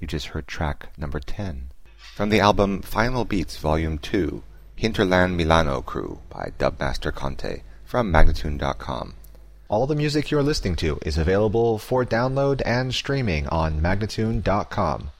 You just heard track number 10. From the album Final Beats Volume 2, Hinterland Milano Crew by Dubmaster Conte from Magnatune.com. All the music you're listening to is available for download and streaming on Magnatune.com.